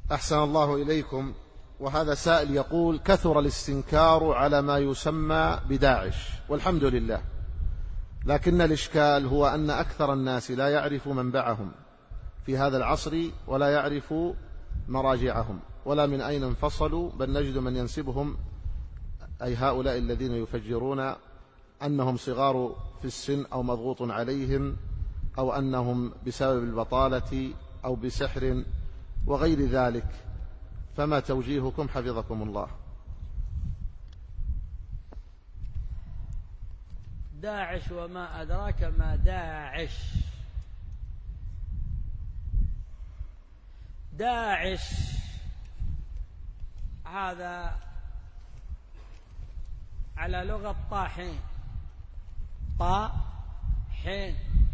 أحسن الله إليكم. وهذا سائل يقول: كثر الاستنكار على ما يسمى بداعش والحمد لله، لكن الإشكال هو أن أكثر الناس لا يعرف منبعهم في هذا العصر، ولا يعرف مراجعهم، ولا من أين انفصلوا، بل نجد من ينسبهم، أي هؤلاء الذين يفجرون، أنهم صغار في السن أو مضغوط عليهم، أو أنهم بسبب البطالة أو بسحر وغير ذلك. فما توجيهكم حفظكم الله؟ داعش وما أدراك ما داعش. داعش هذا على لغة طاحين، طاحين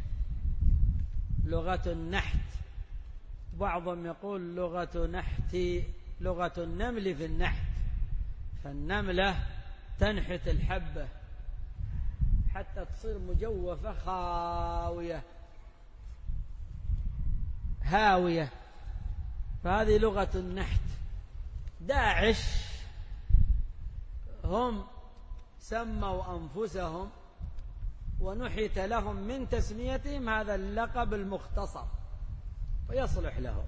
لغة النحت، بعضهم يقول لغة نحت، لغة النمل في النحت، فالنملة تنحت الحبة حتى تصير مجوفة خاوية هاوية، فهذه لغة النحت. داعش هم سموا أنفسهم ونحت لهم من تسميتهم هذا اللقب المختصر ويصلح لهم،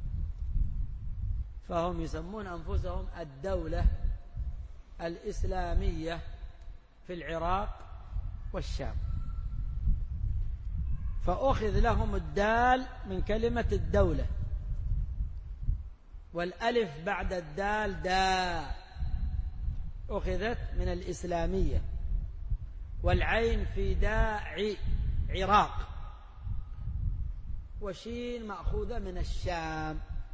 فهم يسمون أنفسهم الدولة الإسلامية في العراق والشام، فأخذ لهم الدال من كلمة الدولة، والألف بعد الدال داء أخذت من الإسلامية، والعين في داء عراق، وشين مأخوذة من الشام،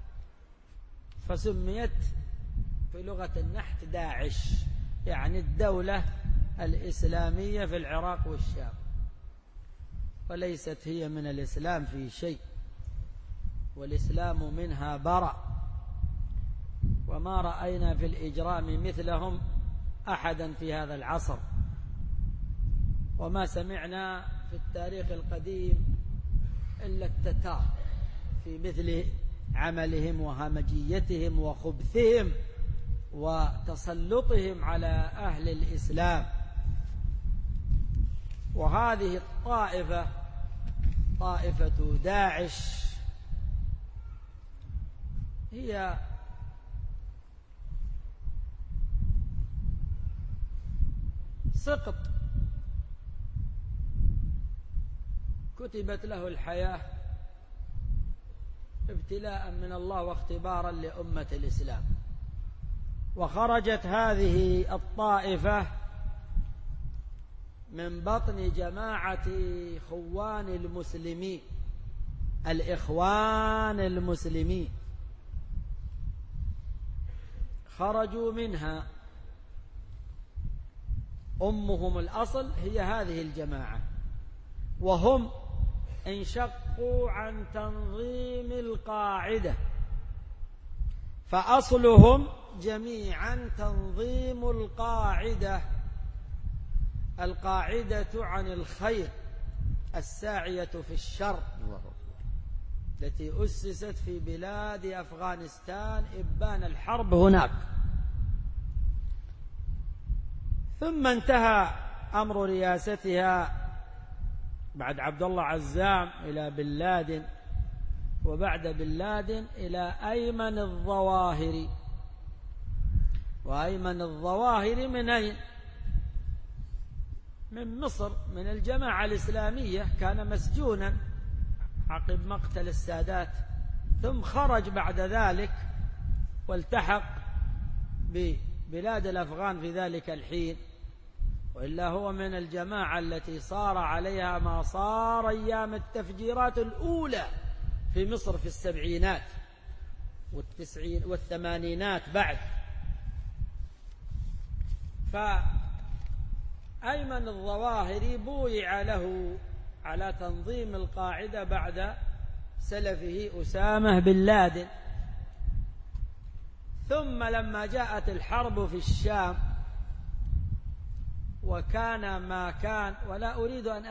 فسميت في لغة النحت داعش، يعني الدولة الإسلامية في العراق والشام، وليست هي من الإسلام في شيء، والإسلام منها برأ، وما رأينا في الإجرام مثلهم أحدا في هذا العصر، وما سمعنا في التاريخ القديم إلا التتار في مثل عملهم وهمجيتهم وخبثهم وتسلطهم على أهل الإسلام. وهذه الطائفة طائفة داعش هي سقط كتبت له الحياة ابتلاء من الله واختبارا لأمة الإسلام، وخرجت هذه الطائفة من بطن جماعة خوان المسلمين، الإخوان المسلمين، خرجوا منها، أمهم الأصل هي هذه الجماعة، وهم انشقوا عن تنظيم القاعدة، فأصلهم جميعا تنظيم القاعدة، القاعدة عن الخير الساعية في الشر، التي أسست في بلاد أفغانستان إبان الحرب هناك. ثم انتهى أمر رياستها بعد عبد الله عزام إلى بن لادن، وبعد بن لادن إلى أيمن الظواهري. وأيمن الظواهري من أين؟ من مصر، من الجماعة الإسلامية، كان مسجونا عقب مقتل السادات، ثم خرج بعد ذلك والتحق ببلاد الأفغان في ذلك الحين، وإلا هو من الجماعة التي صار عليها ما صار أيام التفجيرات الأولى في مصر في السبعينات والثمانينات بعد. فأيمن الظواهري بويع له على تنظيم القاعدة بعد سلفه أسامة بن لادن. ثم لما جاءت الحرب في الشام وكان ما كان، ولا أريد أن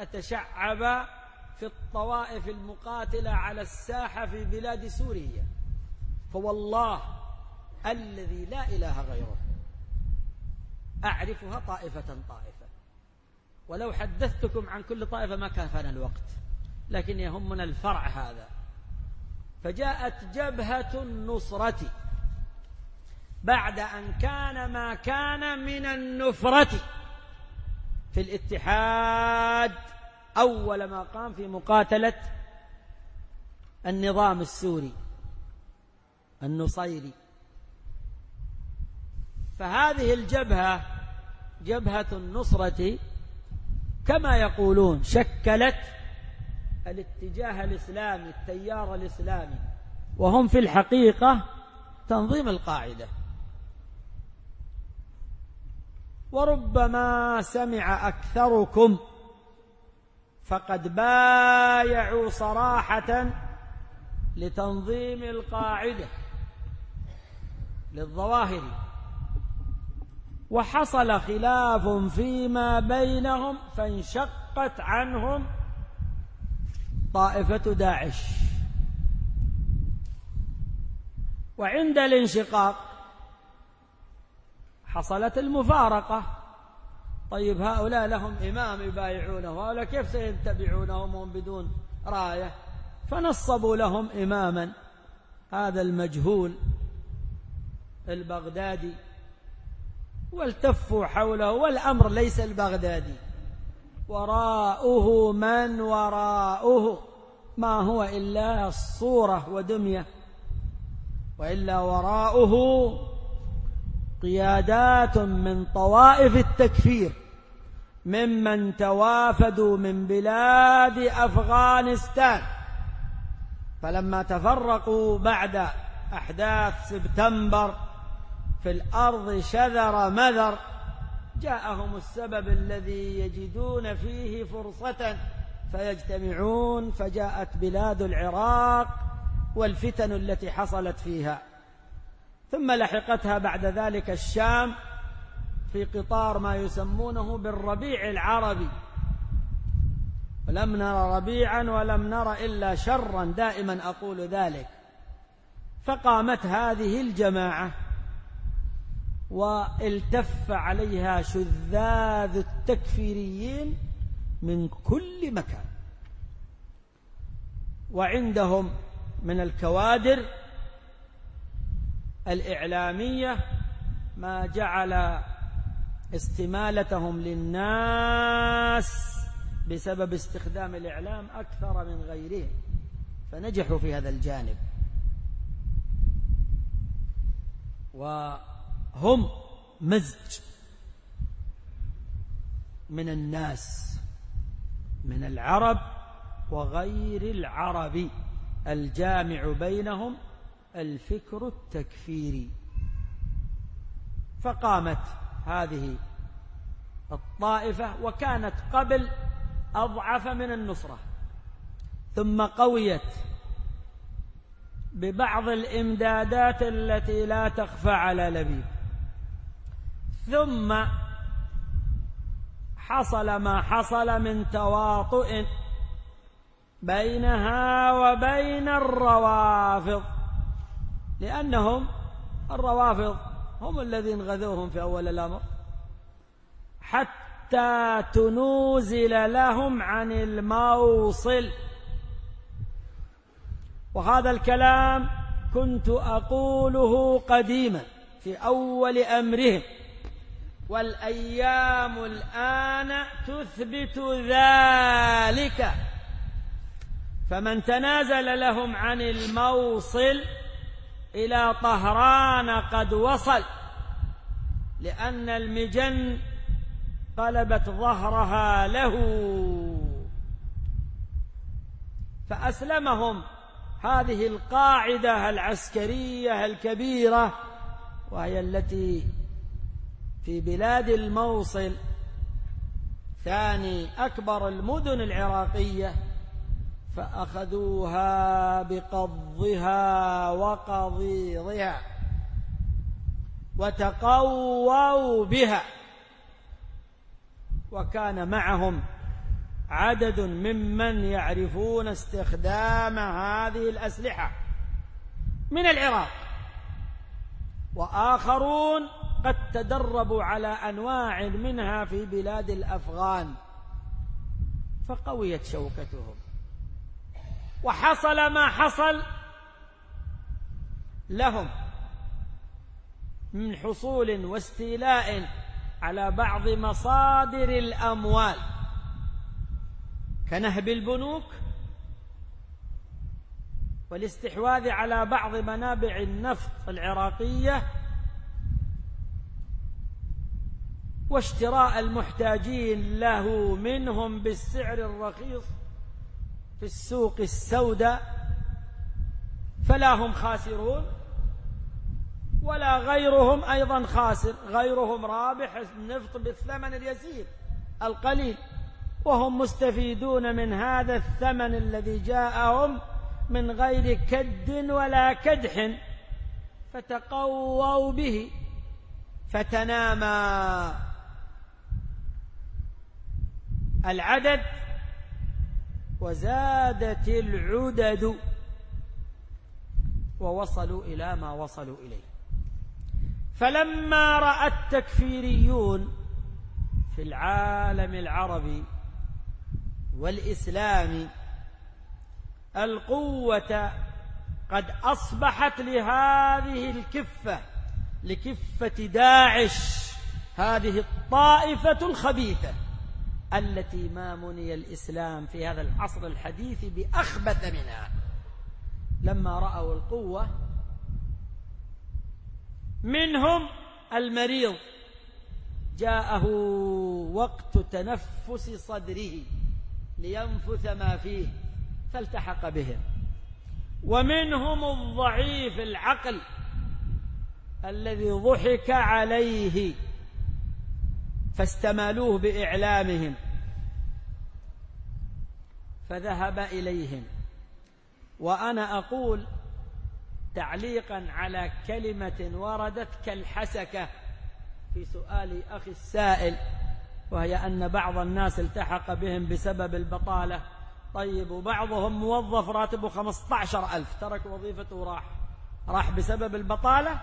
أتشعب في الطوائف المقاتلة على الساحة في بلاد سوريا، فوالله الذي لا إله غيره أعرفها طائفة طائفة، ولو حدثتكم عن كل طائفة ما كافنا الوقت، لكن يهمنا الفرع هذا. فجاءت جبهة النصرة بعد أن كان ما كان من النفرة في الاتحاد أول ما قام في مقاتلة النظام السوري النصيري. فهذه الجبهة جبهة النصرة كما يقولون شكلت الاتجاه الإسلامي، التيار الإسلامي، وهم في الحقيقة تنظيم القاعدة. وربما سمع أكثركم فقد بايعوا صراحة لتنظيم القاعدة للظواهر، وحصل خلاف فيما بينهم فانشقت عنهم طائفة داعش. وعند الانشقاق حصلت المفارقة. طيب هؤلاء لهم إمام يبايعونه، وهؤلاء كيف سيتبعونهم وهم بدون راية؟ فنصبوا لهم إماما، هذا المجهول البغدادي، والتفوا حوله، والأمر ليس البغدادي، وراءه من وراءه، ما هو إلا الصورة ودمية، وإلا وراءه قيادات من طوائف التكفير ممن توافدوا من بلاد أفغانستان. فلما تفرقوا بعد أحداث سبتمبر في الأرض شذر مذر، جاءهم السبب الذي يجدون فيه فرصة فيجتمعون، فجاءت بلاد العراق والفتن التي حصلت فيها، ثم لحقتها بعد ذلك الشام في قطار ما يسمونه بالربيع العربي. ولم نر ربيعا ولم نر إلا شرا، دائما أقول ذلك. فقامت هذه الجماعة والتف عليها شذاذ التكفيريين من كل مكان، وعندهم من الكوادر الإعلامية ما جعل استمالتهم للناس بسبب استخدام الإعلام أكثر من غيرهم، فنجحوا في هذا الجانب. وهم مزج من الناس، من العرب وغير العرب، الجامع بينهم الفكر التكفيري. فقامت هذه الطائفة، وكانت قبل أضعف من النصرة، ثم قويت ببعض الإمدادات التي لا تخفى على لبيب، ثم حصل ما حصل من تواطؤ بينها وبين الروافض، لأنهم الروافض هم الذين غذوهم في أول الأمر حتى تنوزل لهم عن الموصل. وهذا الكلام كنت أقوله قديما في أول أمرهم، والأيام الآن تثبت ذلك. فمن تنازل لهم عن الموصل إلى طهران قد وصل، لأن المجن قلبت ظهرها له، فأسلمهم هذه القاعدة العسكرية الكبيرة، وهي التي في بلاد الموصل ثاني أكبر المدن العراقية، فأخذوها بقضها وقضيضها وتقووا بها. وكان معهم عدد ممن يعرفون استخدام هذه الأسلحة، من العراق، وآخرون قد تدربوا على أنواع منها في بلاد الأفغان، فقويت شوكتهم، وحصل ما حصل لهم من حصول واستيلاء على بعض مصادر الأموال كنهب البنوك والاستحواذ على بعض منابع النفط العراقية واشتراء المحتاجين له منهم بالسعر الرخيص في السوق السوداء، فلا هم خاسرون ولا غيرهم أيضا خاسر، غيرهم رابح النفط بالثمن اليسير القليل، وهم مستفيدون من هذا الثمن الذي جاءهم من غير كد ولا كدح، فتقووا به فتنامى العدد وزادت العدد ووصلوا إلى ما وصلوا إليه. فلما رأى التكفيريون في العالم العربي والإسلامي القوة قد أصبحت لهذه الكفة، لكفة داعش، هذه الطائفة الخبيثة التي ما مني الإسلام في هذا العصر الحديث بأخبث منها، لما رأوا القوة منهم المريض جاءه وقت تنفس صدره لينفث ما فيه فالتحق بهم، ومنهم الضعيف العقل الذي ضحك عليه فاستمالوه بإعلامهم فذهب إليهم. وأنا أقول تعليقا على كلمة وردت كالحسكة في سؤال أخي السائل، وهي أن بعض الناس التحق بهم بسبب البطالة. طيب، وبعضهم موظف راتبه 15,000 ترك وظيفته راح بسبب البطالة؟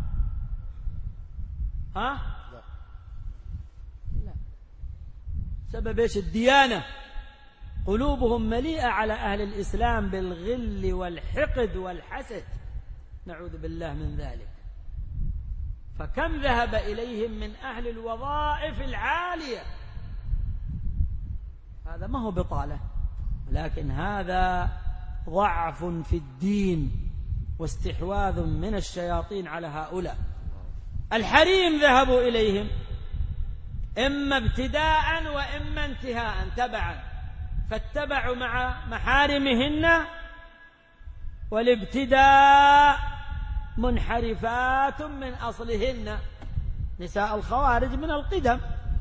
ها؟ لا. سبب إيش؟ الديانة. قلوبهم مليئة على أهل الإسلام بالغل والحقد والحسد، نعوذ بالله من ذلك. فكم ذهب إليهم من أهل الوظائف العالية، هذا ما هو بطالة، لكن هذا ضعف في الدين واستحواذ من الشياطين على هؤلاء. الحريم ذهبوا إليهم إما ابتداء وإما انتهاء تبعا، فاتبعوا مع محارمهن، والابتداء منحرفات من أصلهن. نساء الخوارج من القدم،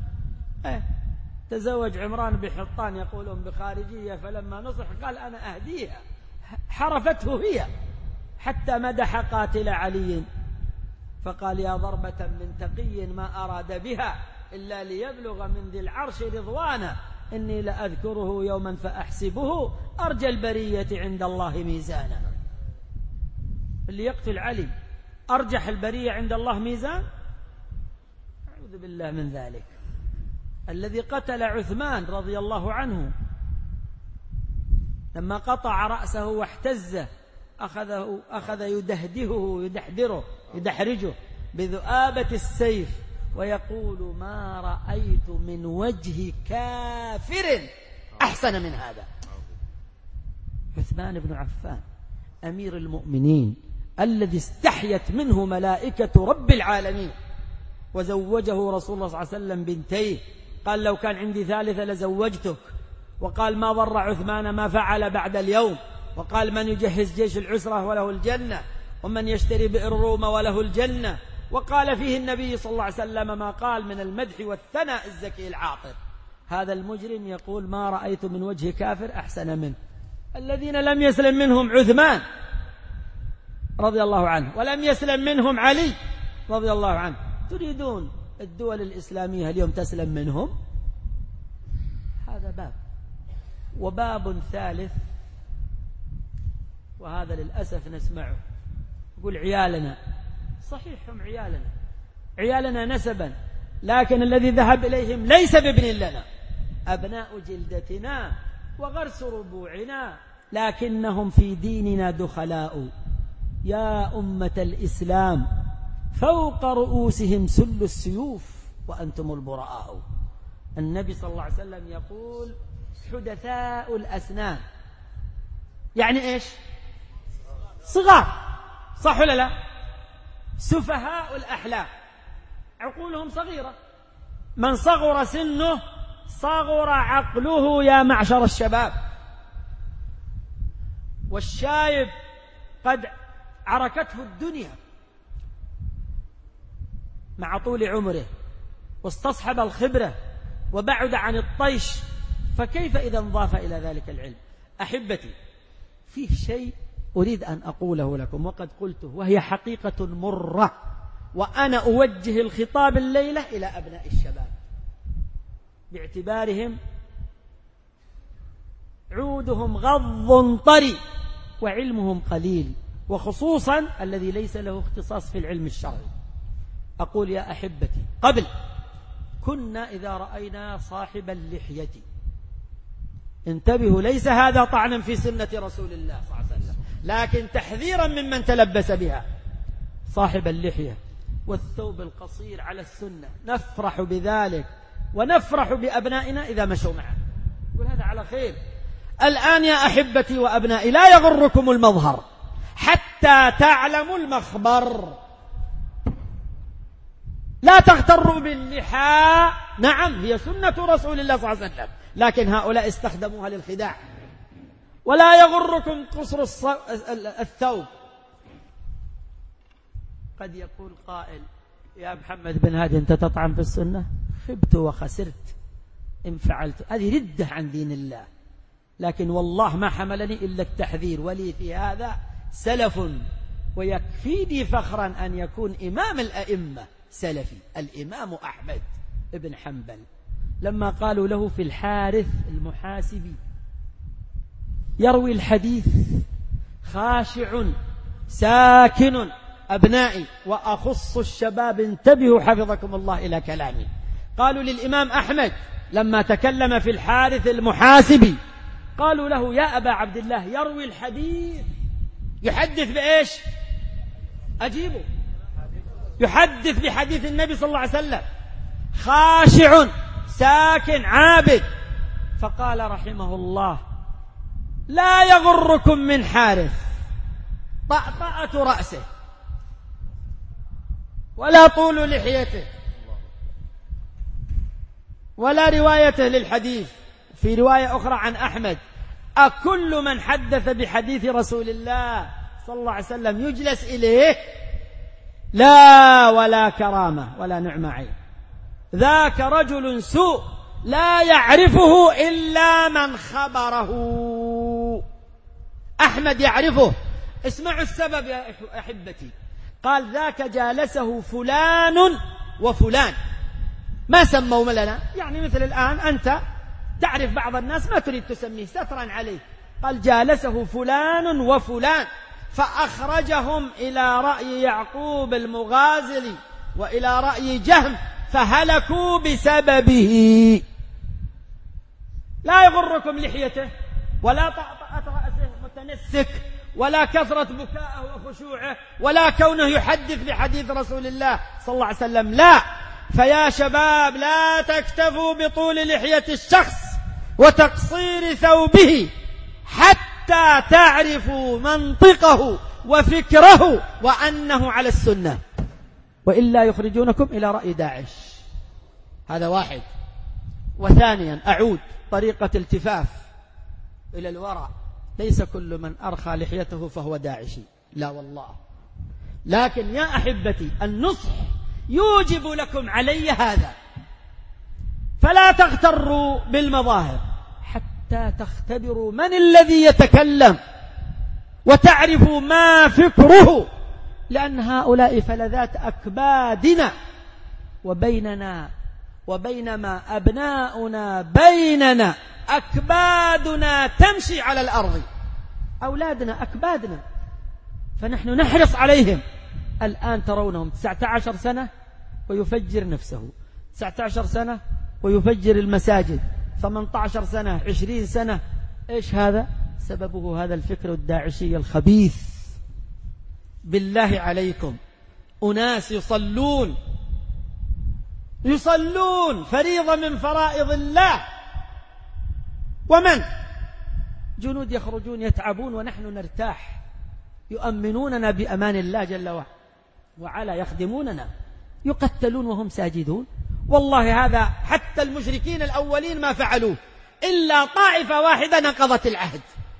تزوج عمران بحطان يقولون بخارجية، فلما نصح قال أنا أهديها، حرفته هي حتى مدح قاتل علي فقال يا ضربة من تقي ما أراد بها إلا ليبلغ من ذي العرش رضوانا إني لأذكره يوما فأحسبه أرجى البرية عند الله ميزانا. اللي يقتل علي أرجح البرية عند الله ميزان؟ أعوذ بالله من ذلك. الذي قتل عثمان رضي الله عنه لما قطع رأسه واحتزه أخذ يدحرجه بذؤابة السيف ويقول ما رأيت من وجه كافر أحسن من هذا. عثمان بن عفان أمير المؤمنين الذي استحيت منه ملائكة رب العالمين، وزوجه رسول الله صلى الله عليه وسلم بنتيه، قال لو كان عندي ثالثة لزوجتك، وقال ما ضر عثمان ما فعل بعد اليوم، وقال من يجهز جيش العسرة وله الجنة، ومن يشتري بئر روما وله الجنة، وقال فيه النبي صلى الله عليه وسلم ما قال من المدح والثناء الزكي العاطر. هذا المجرم يقول ما رأيت من وجه كافر أحسن منه. الذين لم يسلم منهم عثمان رضي الله عنه ولم يسلم منهم علي رضي الله عنه، تريدون الدول الإسلامية اليوم تسلم منهم؟ هذا باب. وباب ثالث، وهذا للأسف نسمعه يقول عيالنا، صحيح هم عيالنا نسبا، لكن الذي ذهب إليهم ليس بابن لنا، أبناء جلدتنا وغرس ربوعنا، لكنهم في ديننا دخلاء. يا أمة الإسلام فوق رؤوسهم سل السيوف وأنتم البراء. النبي صلى الله عليه وسلم يقول حدثاء الأسنان، يعني إيش؟ صغار، صح ولا لا؟ سفهاء الأحلام، عقولهم صغيرة. من صغر سنه صغر عقله يا معشر الشباب. والشايب قد عركته الدنيا مع طول عمره واستصحب الخبرة وبعد عن الطيش، فكيف إذا انضاف إلى ذلك العلم؟ أحبتي، فيه شيء أريد أن أقوله لكم وقد قلته، وهي حقيقة مرة، وأنا أوجه الخطاب الليلة إلى أبناء الشباب باعتبارهم عودهم غض طري وعلمهم قليل، وخصوصا الذي ليس له اختصاص في العلم الشرعي. أقول يا أحبتي، قبل كنا إذا رأينا صاحب اللحية، انتبهوا، ليس هذا طعنا في سنة رسول الله صلى الله عليه وسلم، لكن تحذيرا ممن تلبس بها، صاحب اللحية والثوب القصير على السنة، نفرح بذلك ونفرح بأبنائنا إذا مشوا معه، يقول هذا على خير. الآن يا أحبتي وأبنائي، لا يغركم المظهر حتى تعلموا المخبر. لا تغتروا باللحى، نعم هي سنة رسول الله صلى الله عليه وسلم، لكن هؤلاء استخدموها للخداع. ولا يغركم قصر الثوب. قد يقول قائل يا محمد بن هادي أنت تطعن في السنة، خبت وخسرت إن فعلت، هذه ردة عن دين الله، لكن والله ما حملني إلا التحذير، ولي في هذا سلف، ويكفيني فخرا أن يكون إمام الأئمة سلفي، الإمام أحمد بن حنبل، لما قالوا له في الحارث المحاسبي يروي الحديث خاشع ساكن. أبنائي وأخص الشباب، انتبهوا حفظكم الله إلى كلامي. قالوا للإمام أحمد لما تكلم في الحارث المحاسبي، قالوا له يا أبا عبد الله يروي الحديث، يحدث بإيش؟ أجيبه، يحدث بحديث النبي صلى الله عليه وسلم، خاشع ساكن عابد. فقال رحمه الله لا يغركم من حارث طأطأة رأسه ولا طول لحيته ولا روايته للحديث. في رواية أخرى عن أحمد أكل من حدث بحديث رسول الله صلى الله عليه وسلم يجلس إليه؟ لا، ولا كرامة ولا نعمة عين، ذاك رجل سوء لا يعرفه إلا من خبره. أحمد يعرفه. اسمعوا السبب يا أحبتي، قال ذاك جالسه فلان وفلان، ما سموا لنا، يعني مثل الآن أنت تعرف بعض الناس ما تريد تسميه سترا عليه، قال جالسه فلان وفلان، فأخرجهم إلى رأي يعقوب المغازلي وإلى رأي جهم فهلكوا بسببه. لا يغركم لحيته ولا طأطأة رأسه متنسك ولا كثرة بكاءه وخشوعه ولا كونه يحدث بحديث رسول الله صلى الله عليه وسلم، لا. فيا شباب لا تكتفوا بطول لحية الشخص وتقصير ثوبه حتى تعرفوا منطقه وفكره وأنه على السنة، وإلا يخرجونكم إلى رأي داعش. هذا واحد. وثانيا أعود طريقة التفاف إلى الوراء، ليس كل من أرخى لحيته فهو داعشي، لا والله، لكن يا أحبتي النصح يوجب لكم علي هذا، فلا تغتروا بالمظاهر حتى تختبروا من الذي يتكلم وتعرفوا ما فكره، لأن هؤلاء فلذات أكبادنا، وبيننا وبينما أبناؤنا بيننا أكبادنا تمشي على الأرض، أولادنا أكبادنا فنحن نحرص عليهم. الآن ترونهم 19 سنة ويفجر نفسه، 19 سنة ويفجر المساجد، 18 سنة، 20 سنة. إيش هذا؟ سببه هذا الفكر الداعشي الخبيث. بالله عليكم، أناس يصلون فريضة من فرائض الله، ومن جنود يخرجون يتعبون ونحن نرتاح، يؤمنوننا بأمان الله جل وعلا، يخدموننا، يقتلون وهم ساجدون. والله هذا حتى المشركين الأولين ما فعلوه، إلا طائفة واحدة نقضت العهد،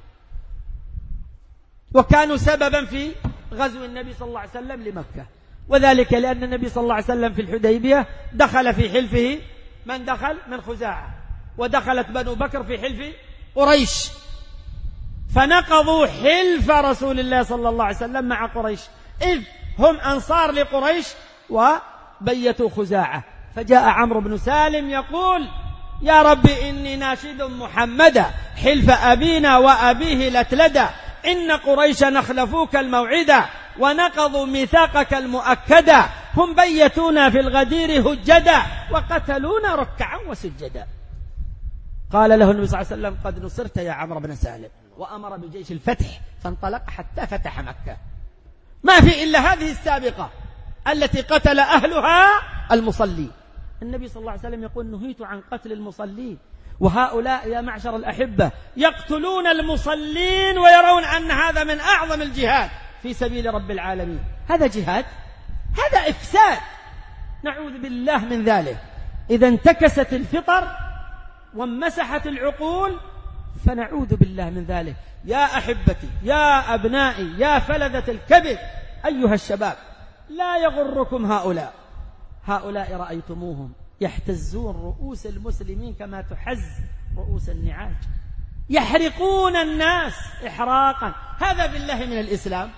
وكانوا سببا في غزو النبي صلى الله عليه وسلم لمكة. وذلك لأن النبي صلى الله عليه وسلم في الحديبية دخل في حلفه من دخل من خزاعة، ودخلت بنو بكر في حلف قريش، فنقضوا حلف رسول الله صلى الله عليه وسلم مع قريش، إذ هم أنصار لقريش وبيتوا خزاعة. فجاء عمرو بن سالم يقول: يا رب إني ناشد محمدا حلف أبينا وأبيه لتلدا، إن قريش نخلفوك الموعدا ونقضوا ميثاقك المؤكدا، هم بيتونا في الغدير هجدا وقتلونا ركعا وسجدا. قال له النبي صلى الله عليه وسلم: قد نصرت يا عمرو بن سالم، وأمر بجيش الفتح فانطلق حتى فتح مكة. ما في إلا هذه السابقة التي قتل أهلها المصلين. النبي صلى الله عليه وسلم يقول: نهيت عن قتل المصلين، وهؤلاء يا معشر الأحبة يقتلون المصلين ويرون أن هذا من أعظم الجهاد في سبيل رب العالمين. هذا جهاد؟ هذا إفساد، نعوذ بالله من ذلك. إذا انتكست الفطر وانمسحت العقول فنعوذ بالله من ذلك. يا أحبتي، يا أبنائي، يا فلذة الكبد، أيها الشباب، لا يغركم هؤلاء رأيتموهم يحتزون رؤوس المسلمين كما تحز رؤوس النعاج، يحرقون الناس إحراقا. هذا بالله من الإسلام.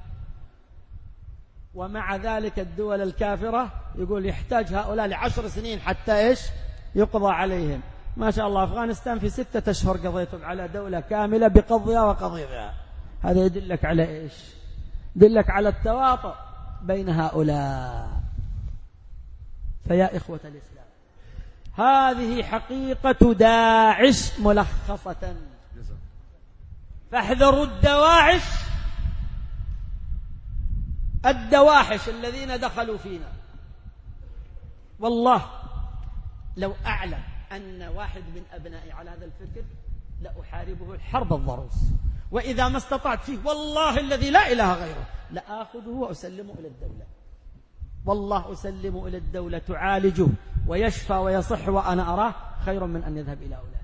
ومع ذلك الدول الكافرة يقول يحتاج هؤلاء ل10 سنين حتى إيش يقضى عليهم. ما شاء الله أفغانستان في 6 أشهر قضيتم على دولة كاملة بقضيها وقضيها. هذا يدلك على إيش؟ يدلك على التواطؤ بين هؤلاء. فيا إخوة الإسلام، هذه حقيقة داعش ملخصة، فاحذروا الدواحش الذين دخلوا فينا. والله لو أعلم أن واحد من أبنائي على هذا الفكر لأحاربه الحرب الضروس، وإذا ما استطعت فيه والله الذي لا إله غيره لآخذه وأسلمه إلى الدولة. والله أسلمه إلى الدولة تعالجه ويشفى ويصح وأنا أراه خير من أن يذهب إلى أولئك.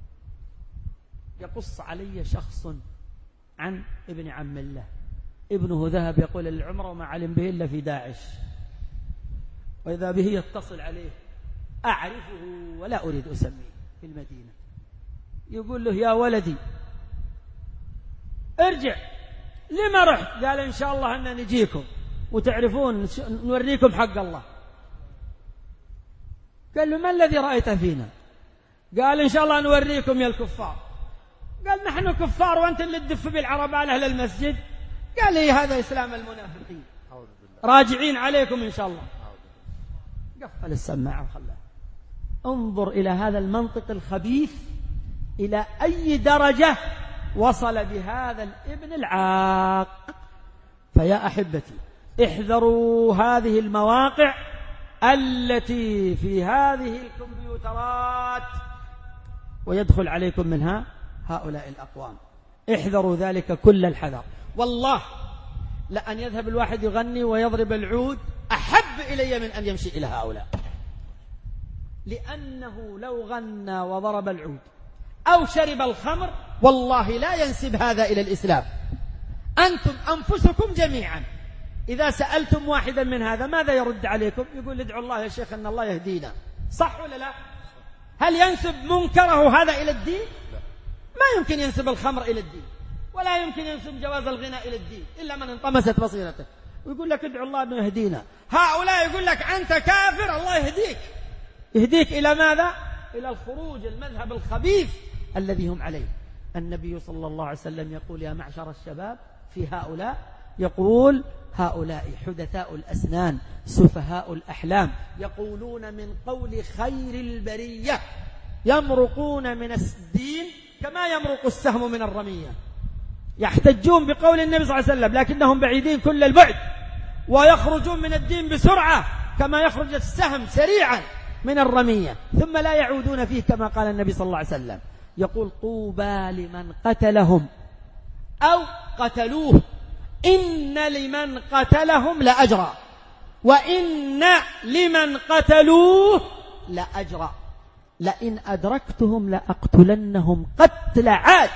يقص علي شخص عن ابن عم الله، ابنه ذهب يقول للعمرة وما علم به إلا في داعش، وإذا به يتصل عليه أعرفه ولا أريد أسميه في المدينة، يقول له: يا ولدي ارجع، لما رحت؟ قال: إن شاء الله أننا نجيكم وتعرفون نوريكم حق الله. قال له: ما الذي رأيت فينا؟ قال: إن شاء الله نوريكم يا الكفار. قال: نحن كفار وأنت اللي تدف بالعرب على أهل المسجد؟ قال: لي هذا إسلام المنافقين، راجعين عليكم إن شاء الله. قفل السماعة وخلاه. انظر إلى هذا المنطق الخبيث إلى أي درجة وصل بهذا الابن العاق. فيا أحبتي، احذروا هذه المواقع التي في هذه الكمبيوترات ويدخل عليكم منها هؤلاء الأقوام. احذروا ذلك كل الحذر. والله لأن يذهب الواحد يغني ويضرب العود أحب إلي من أن يمشي إلى هؤلاء، لأنه لو غنى وضرب العود أو شرب الخمر والله لا ينسب هذا إلى الإسلام. أنتم أنفسكم جميعا إذا سألتم واحدا من هذا ماذا يرد عليكم؟ يقول: ادعوا الله يا شيخ أن الله يهدينا. صح ولا لا؟ هل ينسب منكره هذا إلى الدين؟ ما يمكن ينسب الخمر إلى الدين، ولا يمكن ينسب جواز الغناء إلى الدين إلا من انطمست بصيرته، ويقول لك: ادعوا الله أنه يهدينا. هؤلاء يقول لك: أنت كافر، الله يهديك إلى ماذا؟ إلى الخروج المذهب الخبيث الذي هم عليه. النبي صلى الله عليه وسلم يقول: يا معشر الشباب، في هؤلاء يقول هؤلاء حدثاء الأسنان سفهاء الأحلام يقولون من قول خير البرية، يمرقون من الدين كما يمرق السهم من الرمية، يحتجون بقول النبي صلى الله عليه وسلم لكنهم بعيدين كل البعد، ويخرجون من الدين بسرعة كما يخرج السهم سريعا من الرمية، ثم لا يعودون فيه كما قال النبي صلى الله عليه وسلم. يقول طوبى لمن قتلهم أو قتلوه، إن لمن قتلهم لأجرا وإن لمن قتلوه لأجرا، لئن أدركتهم لأقتلنهم قتل عاد.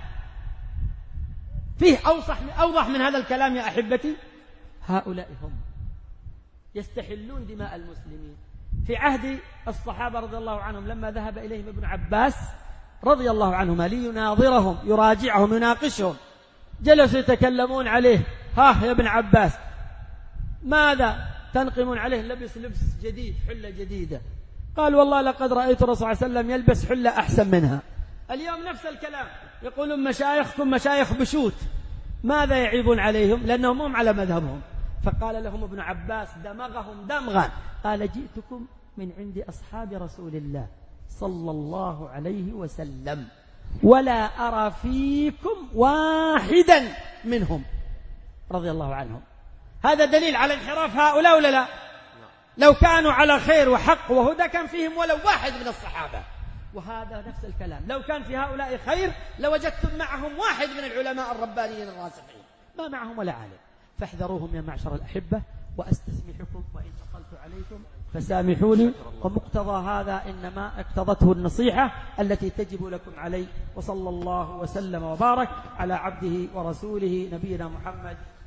فيه أوضح من هذا الكلام يا أحبتي؟ هؤلاء هم يستحلون دماء المسلمين. في عهد الصحابة رضي الله عنهم لما ذهب إليهم ابن عباس رضي الله عنهما ليناظرهم يراجعهم يناقشهم، جلسوا يتكلمون عليه، ها يا ابن عباس ماذا تنقمون عليه؟ لبس لبس جديد، حلة جديدة. قال والله لقد رأيت الرسول صلى الله عليه وسلم يلبس حلة أحسن منها. اليوم نفس الكلام، يقولون مشايخكم مشايخ بشوت، ماذا يعيبون عليهم؟ لأنهم هم على مذهبهم. فقال لهم ابن عباس دمغهم دمغا، قال جئتكم من عند أصحاب رسول الله صلى الله عليه وسلم ولا أرى فيكم واحدا منهم رضي الله عنهم. هذا دليل على انحراف هؤلاء ولا لا؟ لو كانوا على خير وحق وهدى كان فيهم ولو واحد من الصحابة. وهذا نفس الكلام، لو كان في هؤلاء خير لوجدتم معهم واحد من العلماء الربانيين الراسخين، ما معهم ولا عالم. فاحذروهم يا معشر الأحبة، وأستسمحكم وإن أطلت عليكم فسامحوني. ومقتضى هذا إنما اقتضته النصيحة التي تجب لكم علي. وصلى الله وسلم وبارك على عبده ورسوله نبينا محمد